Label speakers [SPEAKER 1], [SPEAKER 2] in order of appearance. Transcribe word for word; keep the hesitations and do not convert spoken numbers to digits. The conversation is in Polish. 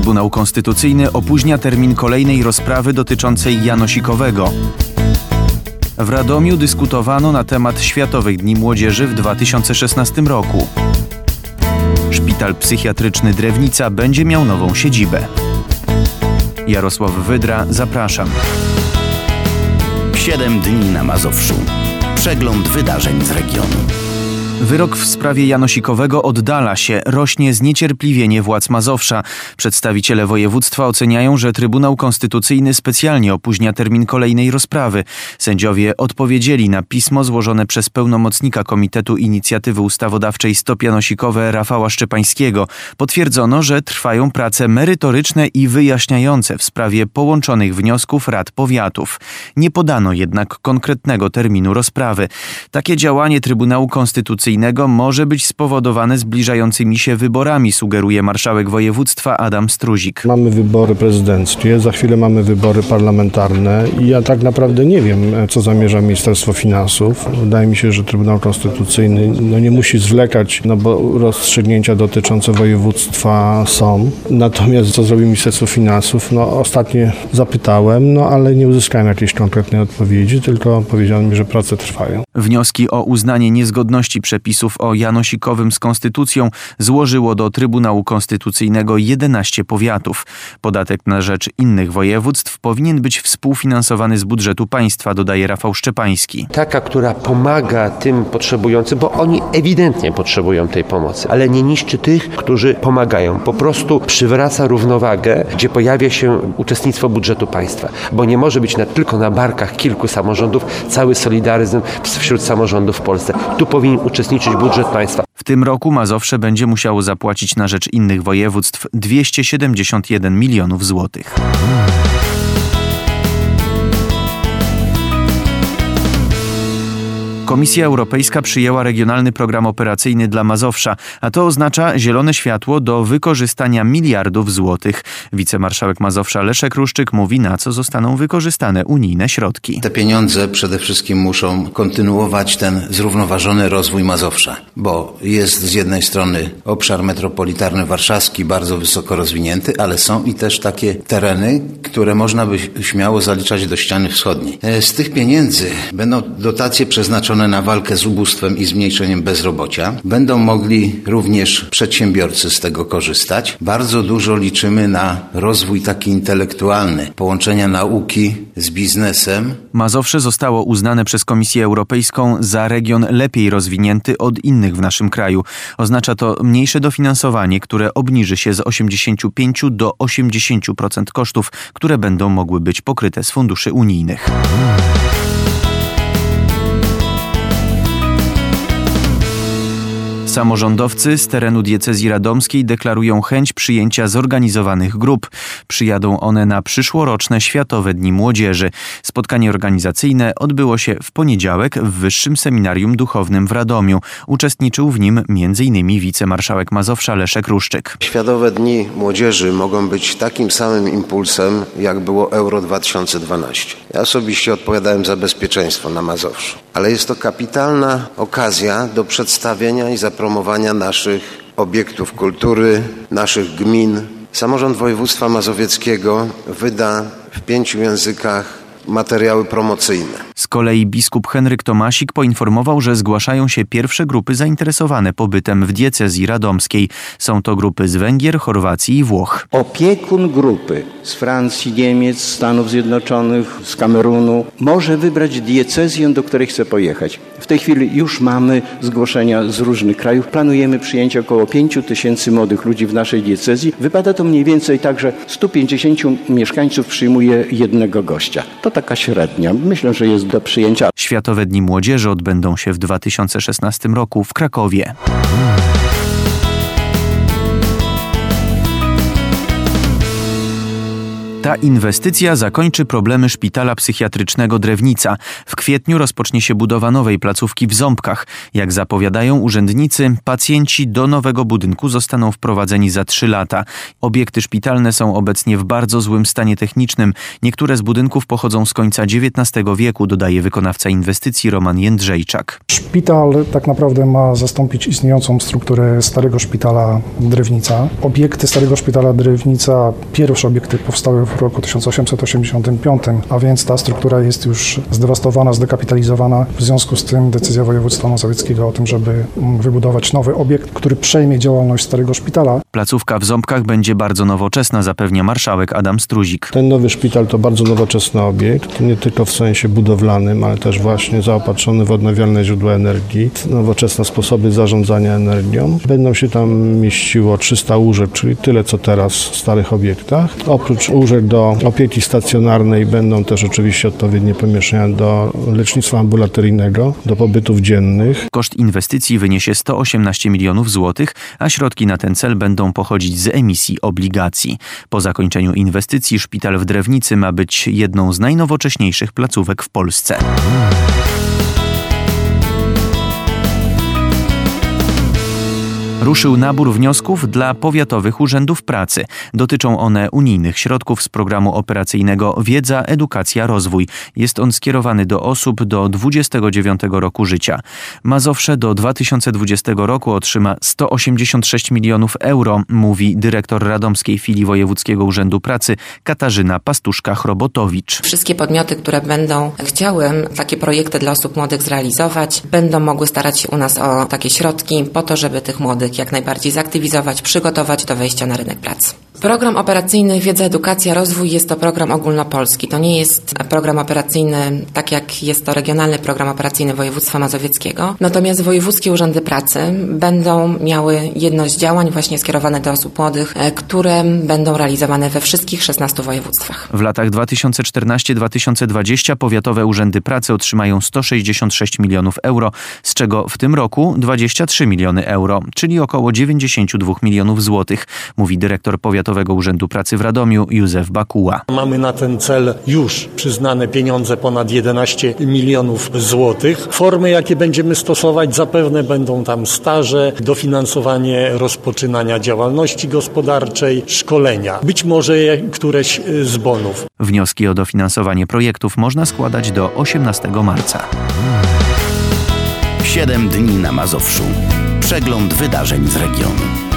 [SPEAKER 1] Trybunał Konstytucyjny opóźnia termin kolejnej rozprawy dotyczącej Janosikowego. W Radomiu dyskutowano na temat Światowych Dni Młodzieży w dwa tysiące szesnastym roku. Szpital psychiatryczny Drewnica będzie miał nową siedzibę. Jarosław Wydra, zapraszam.
[SPEAKER 2] Siedem dni na Mazowszu. Przegląd wydarzeń z regionu.
[SPEAKER 1] Wyrok w sprawie Janosikowego oddala się, rośnie zniecierpliwienie władz Mazowsza. Przedstawiciele województwa oceniają, że Trybunał Konstytucyjny specjalnie opóźnia termin kolejnej rozprawy. Sędziowie odpowiedzieli na pismo złożone przez pełnomocnika Komitetu Inicjatywy Ustawodawczej Stop Janosikowe Rafała Szczepańskiego. Potwierdzono, że trwają prace merytoryczne i wyjaśniające w sprawie połączonych wniosków rad powiatów. Nie podano jednak konkretnego terminu rozprawy. Takie działanie Trybunału Konstytucyjnego może być spowodowane zbliżającymi się wyborami, sugeruje marszałek województwa Adam Struzik.
[SPEAKER 3] Mamy wybory prezydenckie, za chwilę mamy wybory parlamentarne i ja tak naprawdę nie wiem, co zamierza Ministerstwo Finansów. Wydaje mi się, że Trybunał Konstytucyjny no, nie musi zwlekać, no bo rozstrzygnięcia dotyczące województwa są. Natomiast co zrobi Ministerstwo Finansów? No ostatnio zapytałem, no ale nie uzyskałem jakiejś konkretnej odpowiedzi, tylko powiedziano mi, że prace trwają.
[SPEAKER 1] Wnioski o uznanie niezgodności przepisów o Janosikowym z Konstytucją złożyło do Trybunału Konstytucyjnego jedenaście powiatów. Podatek na rzecz innych województw powinien być współfinansowany z budżetu państwa, dodaje Rafał Szczepański.
[SPEAKER 4] Taka, która pomaga tym potrzebującym, bo oni ewidentnie potrzebują tej pomocy, ale nie niszczy tych, którzy pomagają. Po prostu przywraca równowagę, gdzie pojawia się uczestnictwo budżetu państwa, bo nie może być na, tylko na barkach kilku samorządów cały solidaryzm wśród samorządów w Polsce. Tu powinien uczestniczyć budżet państwa.
[SPEAKER 1] W tym roku Mazowsze będzie musiało zapłacić na rzecz innych województw dwieście siedemdziesiąt jeden milionów złotych. Komisja Europejska przyjęła regionalny program operacyjny dla Mazowsza, a to oznacza zielone światło do wykorzystania miliardów złotych. Wicemarszałek Mazowsza Leszek Ruszczyk mówi, na co zostaną wykorzystane unijne środki.
[SPEAKER 5] Te pieniądze przede wszystkim muszą kontynuować ten zrównoważony rozwój Mazowsza, bo jest z jednej strony obszar metropolitarny warszawski bardzo wysoko rozwinięty, ale są i też takie tereny, które można by śmiało zaliczać do ściany wschodniej. Z tych pieniędzy będą dotacje przeznaczone na walkę z ubóstwem i zmniejszeniem bezrobocia. Będą mogli również przedsiębiorcy z tego korzystać. Bardzo dużo liczymy na rozwój taki intelektualny, połączenia nauki z biznesem.
[SPEAKER 1] Mazowsze zostało uznane przez Komisję Europejską za region lepiej rozwinięty od innych w naszym kraju. Oznacza to mniejsze dofinansowanie, które obniży się z osiemdziesięciu pięciu do osiemdziesięciu procent kosztów, które będą mogły być pokryte z funduszy unijnych. Samorządowcy z terenu diecezji radomskiej deklarują chęć przyjęcia zorganizowanych grup. Przyjadą one na przyszłoroczne Światowe Dni Młodzieży. Spotkanie organizacyjne odbyło się w poniedziałek w Wyższym Seminarium Duchownym w Radomiu. Uczestniczył w nim między innymi wicemarszałek Mazowsza Leszek Ruszczyk.
[SPEAKER 6] Światowe Dni Młodzieży mogą być takim samym impulsem, jak było Euro dwa tysiące dwanaście. Ja osobiście odpowiadałem za bezpieczeństwo na Mazowszu, ale jest to kapitalna okazja do przedstawienia i zapromowania naszych obiektów kultury, naszych gmin. Samorząd województwa mazowieckiego wyda w pięciu językach materiały promocyjne.
[SPEAKER 1] Z kolei biskup Henryk Tomasik poinformował, że zgłaszają się pierwsze grupy zainteresowane pobytem w diecezji radomskiej. Są to grupy z Węgier, Chorwacji i Włoch.
[SPEAKER 7] Opiekun grupy z Francji, Niemiec, Stanów Zjednoczonych, z Kamerunu może wybrać diecezję, do której chce pojechać. W tej chwili już mamy zgłoszenia z różnych krajów. Planujemy przyjęcie około pięciu tysięcy młodych ludzi w naszej diecezji. Wypada to mniej więcej tak, że stu pięćdziesięciu mieszkańców przyjmuje jednego gościa. To taka średnia. Myślę, że jest do przyjęcia.
[SPEAKER 1] Światowe Dni Młodzieży odbędą się w dwa tysiące szesnastym roku w Krakowie. Ta inwestycja zakończy problemy szpitala psychiatrycznego Drewnica. W kwietniu rozpocznie się budowa nowej placówki w Ząbkach. Jak zapowiadają urzędnicy, pacjenci do nowego budynku zostaną wprowadzeni za trzy lata. Obiekty szpitalne są obecnie w bardzo złym stanie technicznym. Niektóre z budynków pochodzą z końca dziewiętnastego wieku, dodaje wykonawca inwestycji Roman Jędrzejczak.
[SPEAKER 8] Szpital tak naprawdę ma zastąpić istniejącą strukturę starego szpitala Drewnica. Obiekty starego szpitala Drewnica, pierwsze obiekty powstały w roku tysiąc osiemset osiemdziesiątym piątym, a więc ta struktura jest już zdewastowana, zdekapitalizowana. W związku z tym decyzja województwa mazowieckiego o tym, żeby wybudować nowy obiekt, który przejmie działalność starego szpitala.
[SPEAKER 1] Placówka w Ząbkach będzie bardzo nowoczesna, zapewnia marszałek Adam Struzik.
[SPEAKER 3] Ten nowy szpital to bardzo nowoczesny obiekt, nie tylko w sensie budowlanym, ale też właśnie zaopatrzony w odnawialne źródła energii, nowoczesne sposoby zarządzania energią. Będą się tam mieściło trzysta łóżek, czyli tyle co teraz w starych obiektach. Oprócz łóżek do opieki stacjonarnej będą też oczywiście odpowiednie pomieszczenia do lecznictwa ambulatoryjnego, do pobytów dziennych.
[SPEAKER 1] Koszt inwestycji wyniesie sto osiemnaście milionów złotych, a środki na ten cel będą pochodzić z emisji obligacji. Po zakończeniu inwestycji szpital w Drewnicy ma być jedną z najnowocześniejszych placówek w Polsce. Ruszył nabór wniosków dla powiatowych urzędów pracy. Dotyczą one unijnych środków z programu operacyjnego Wiedza, Edukacja, Rozwój. Jest on skierowany do osób do dwudziestego dziewiątego roku życia. Mazowsze do dwa tysiące dwudziestego roku otrzyma sto osiemdziesiąt sześć milionów euro, mówi dyrektor radomskiej filii Wojewódzkiego Urzędu Pracy Katarzyna Pastuszka-Chrobotowicz.
[SPEAKER 9] Wszystkie podmioty, które będą chciały takie projekty dla osób młodych zrealizować, będą mogły starać się u nas o takie środki po to, żeby tych młodych jak najbardziej zaktywizować, przygotować do wejścia na rynek pracy. Program operacyjny Wiedza, Edukacja, Rozwój jest to program ogólnopolski. To nie jest program operacyjny, tak jak jest to regionalny program operacyjny województwa mazowieckiego. Natomiast wojewódzkie urzędy pracy będą miały jedność działań właśnie skierowane do osób młodych, które będą realizowane we wszystkich szesnastu województwach.
[SPEAKER 1] W latach dwa tysiące czternastym do dwa tysiące dwudziestego powiatowe urzędy pracy otrzymają sto sześćdziesiąt sześć milionów euro, z czego w tym roku dwadzieścia trzy miliony euro, czyli około dziewięćdziesiąt dwa milionów złotych, mówi dyrektor Powiatowego Urzędu Pracy w Radomiu Józef Bakuła.
[SPEAKER 10] Mamy na ten cel już przyznane pieniądze ponad jedenaście milionów złotych. Formy, jakie będziemy stosować, zapewne będą tam staże, dofinansowanie rozpoczynania działalności gospodarczej, szkolenia, być może któreś z bonów.
[SPEAKER 1] Wnioski o dofinansowanie projektów można składać do osiemnastego marca.
[SPEAKER 2] Siedem dni na Mazowszu. Przegląd wydarzeń z regionu.